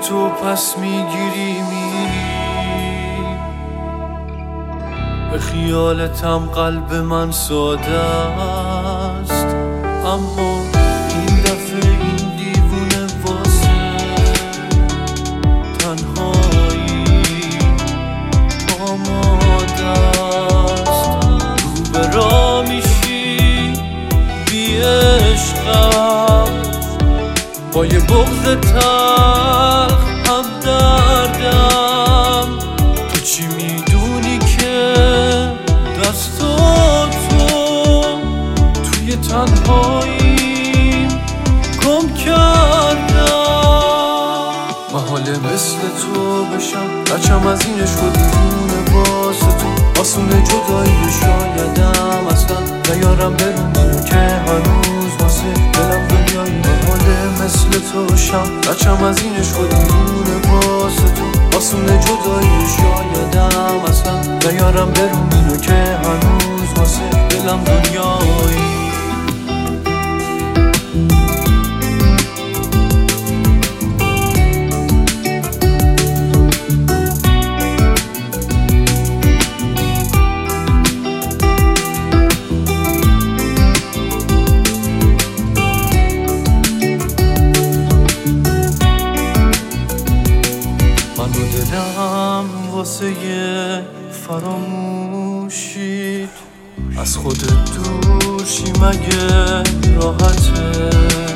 تو پس میگیری میری. به خیالتم قلب من ساده است، اما این دفعه این دیوونه واسه تنهایی آماده است. رو به راه میشی بی عشقم، با یه بغض تلخ هم دردم. تو چی میدونی که دستاتو توی تنهاییم گم کردم. محاله مثل تو بشم، بچم از اینش رو دیوونه واسه تو. آسونه جدایی شایدم اصلا نیارم برون اینو که هنوز واسه دلم دنیایی. محاله مثل تو شم، بچم از اینش رو دیوونه واسه تو. آسونه جدایی شایدم اصلا نیارم برون اینو که هنوز واسه دلم دنیایی. دلم واسه یه فراموشی از خودت دورشی مگه راحته؟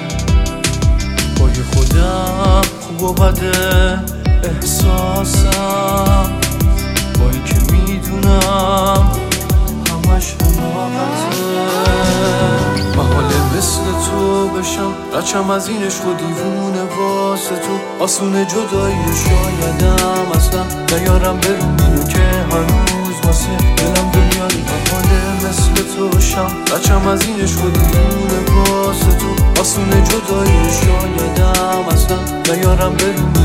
با یه خودم خوب و بده احساسم، با این که میدونم همش حماقته. محاله مثل تو بشم، بچم از اینش رو دیوونه واسه تو. آسونه جدایی شایدم اصلا نیارم برون اینو که هنوز واسه دلم دنیایی. محاله مثل تو شم، بچم از اینش رو دیوونه واسه تو. آسونه جدایی شایدم اصلا نیارم برون